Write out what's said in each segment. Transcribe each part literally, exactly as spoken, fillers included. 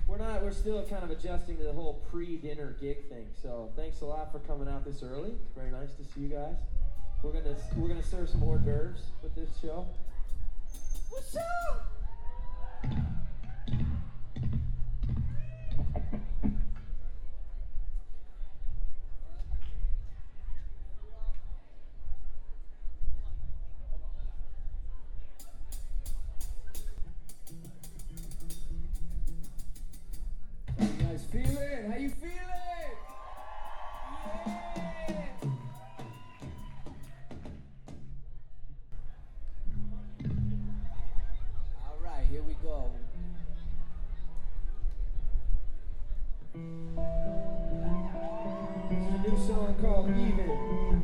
we're not, we're still kind of adjusting to the whole pre-dinner gig thing. So thanks a lot for coming out this early. It's very nice to see you guys. We're gonna we're gonna serve some hors d'oeuvres with this show. What's up? How you guys feeling? How you feeling? Yeah! All right, here we go. It's a new song called Even.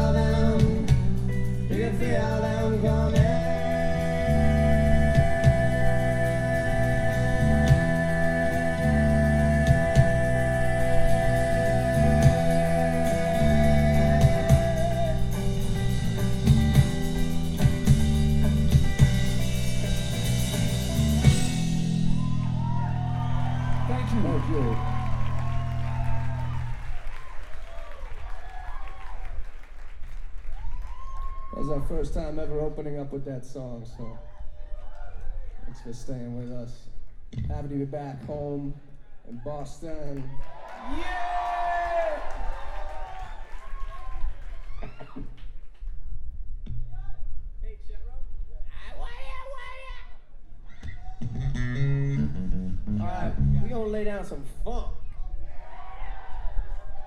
feel them coming. That was our first time ever opening up with that song, so thanks for staying with us. Happy to be back home in Boston. Yeah! Hey, Chetro. All right, we gonna lay down some funk.